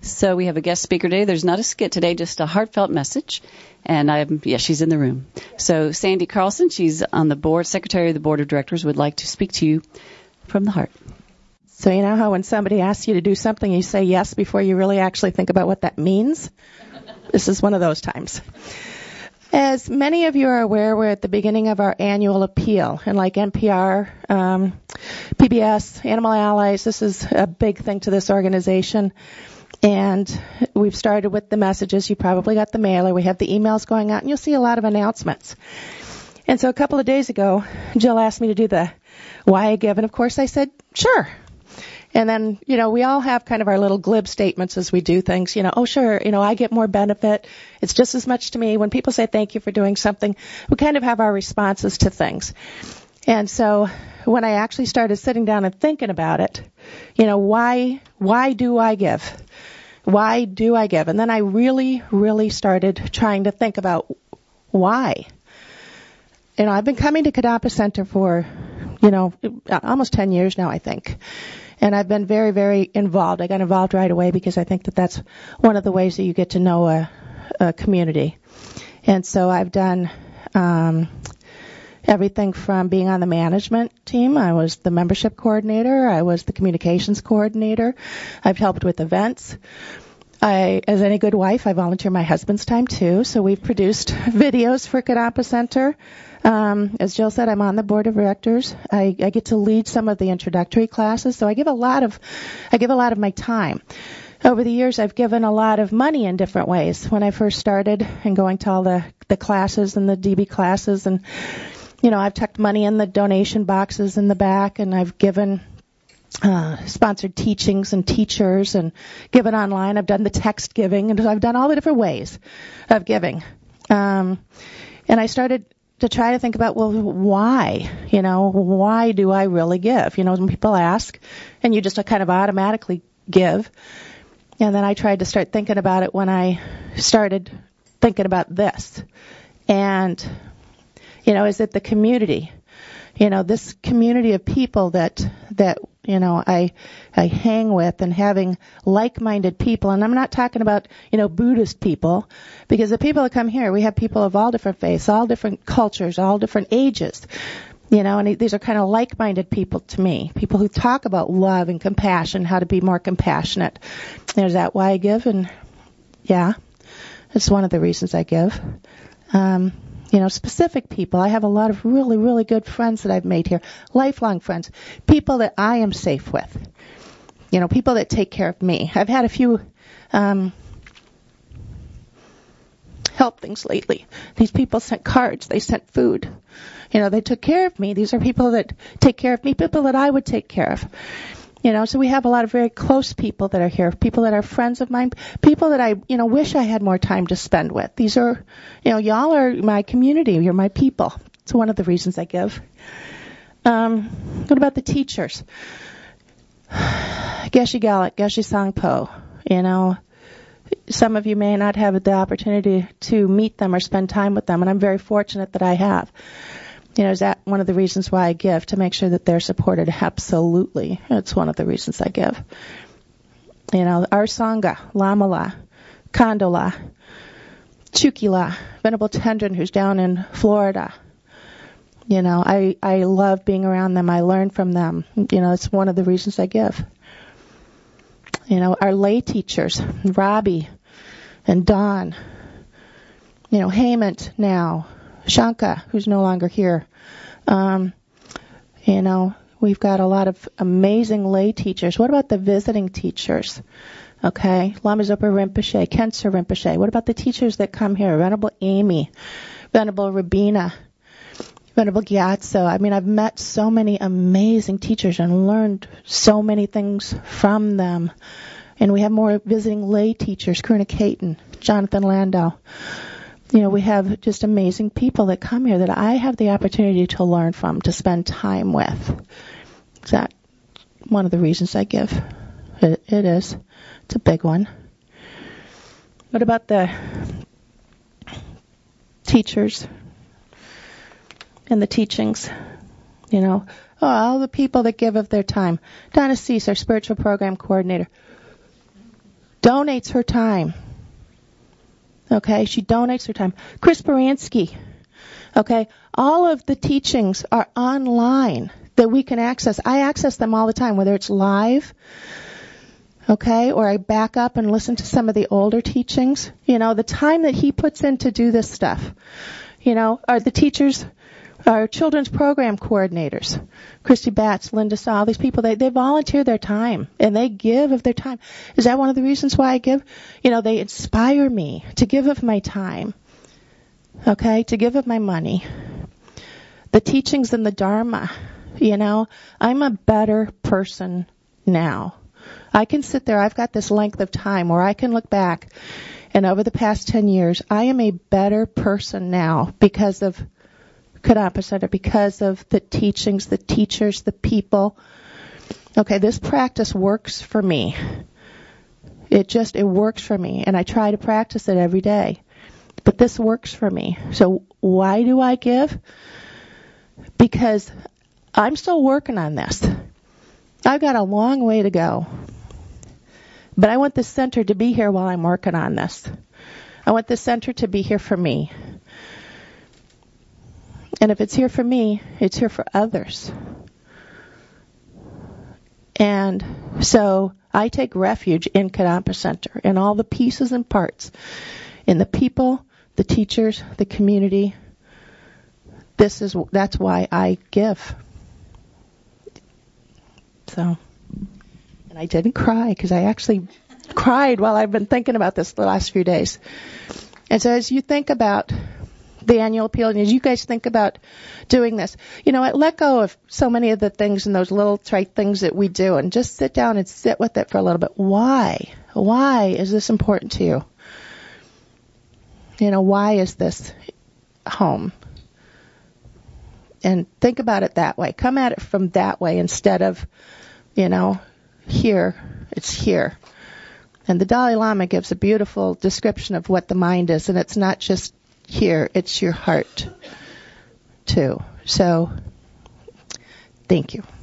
So we have a guest speaker today. There's not a skit today, just a heartfelt message. And she's in the room. So Sandy Carlson, she's on the board, secretary of the board of directors, would like to speak to you from the heart. So you know how when somebody asks you to do something, you say yes before you really actually think about what that means? This is one of those times. As many of you are aware, we're at the beginning of our annual appeal. And like NPR, PBS, Animal Allies, this is a big thing to this organization. And we've started with the messages. You probably got the mailer. We have the emails going out, and you'll see a lot of announcements. And so a couple of days ago, Jill asked me to do the why I give. And, of course, I said, sure. And then, we all have kind of our little glib statements as we do things. Oh, sure, I get more benefit. It's just as much to me. When people say thank you for doing something, we kind of have our responses to things. And so when I actually started sitting down and thinking about it, why do I give? Why do I give? And then I really, really started trying to think about why. I've been coming to Kadampa Center for, almost 10 years now, I think. And I've been very, very involved. I got involved right away because I think that that's one of the ways that you get to know a community. And so I've done everything from being on the management team. I was the membership coordinator. I was the communications coordinator. I've helped with events. As any good wife, I volunteer my husband's time too. So we've produced videos for Kadampa Center. As Jill said, I'm on the board of directors. I get to lead some of the introductory classes. So I give a lot of my time. Over the years, I've given a lot of money in different ways. When I first started and going to all the classes and the DB classes, and I've tucked money in the donation boxes in the back, and I've given sponsored teachings and teachers, and given online. I've done the text giving, and I've done all the different ways of giving. And I started to try to think about, well, why? Why do I really give? When people ask, and you just kind of automatically give. And then I tried to start thinking about it when I started thinking about this. And, is it the community? This community of people that I hang with, and having like-minded people. And I'm not talking about, Buddhist people, because the people that come here, we have people of all different faiths, all different cultures, all different ages. And these are kind of like-minded people to me, people who talk about love and compassion, how to be more compassionate. Is that why I give? And yeah, it's one of the reasons I give. Specific people. I have a lot of really, really good friends that I've made here, lifelong friends, people that I am safe with, people that take care of me. I've had a few help things lately. These people sent cards. They sent food. They took care of me. These are people that take care of me, people that I would take care of. So we have a lot of very close people that are here, people that are friends of mine, people that I, wish I had more time to spend with. These are, y'all are my community. You're my people. It's one of the reasons I give. What about the teachers? Geshe Galak, Geshe Sangpo, some of you may not have the opportunity to meet them or spend time with them, and I'm very fortunate that I have. Is that one of the reasons why I give, to make sure that they're supported? Absolutely. It's one of the reasons I give. Our Sangha, Lamala, Kandola, Chukila, Venerable Tendrin, who's down in Florida. I love being around them. I learn from them. It's one of the reasons I give. Our lay teachers, Robbie and Don, Hemant now, Shanka, who's no longer here. We've got a lot of amazing lay teachers. What about the visiting teachers? Okay, Lama Zopa Rinpoche, Khensa Rinpoche. What about the teachers that come here? Venerable Amy, Venerable Rabina, Venerable Gyatso. I've met so many amazing teachers and learned so many things from them. And we have more visiting lay teachers, Karuna Caton, Jonathan Landau. We have just amazing people that come here that I have the opportunity to learn from, to spend time with. Is that one of the reasons I give? It is. It's a big one. What about the teachers and the teachings? All the people that give of their time. Donna Cease, our spiritual program coordinator. donates her time. Okay, she donates her time. Chris Baranski. Okay, all of the teachings are online that we can access. I access them all the time, whether it's live, okay, or I back up and listen to some of the older teachings. The time that he puts in to do this stuff, are the teachers, our children's program coordinators, Christy Batts, Linda Saw, all these people, they volunteer their time, and they give of their time. Is that one of the reasons why I give? They inspire me to give of my time, okay, to give of my money. The teachings in the Dharma, I'm a better person now. I can sit there, I've got this length of time where I can look back, and over the past 10 years, I am a better person now because of Kadampa Center, because of the teachings, the teachers, the people. Okay, this practice works for me. It works for me, and I try to practice it every day. But this works for me. So why do I give? Because I'm still working on this. I've got a long way to go. But I want the center to be here while I'm working on this. I want the center to be here for me. And if it's here for me, it's here for others. And so I take refuge in Kadampa Center, in all the pieces and parts, in the people, the teachers, the community. That's why I give. So, and I didn't cry because I actually cried while I've been thinking about this the last few days. And so as you think about the annual appeal, and as you guys think about doing this, I let go of so many of the things and those little trite things that we do, and just sit down and sit with it for a little bit. Why? Why is this important to you? Why is this home? And think about it that way. Come at it from that way instead of, here. It's here. And the Dalai Lama gives a beautiful description of what the mind is, and it's not just here, it's your heart, too. So, thank you.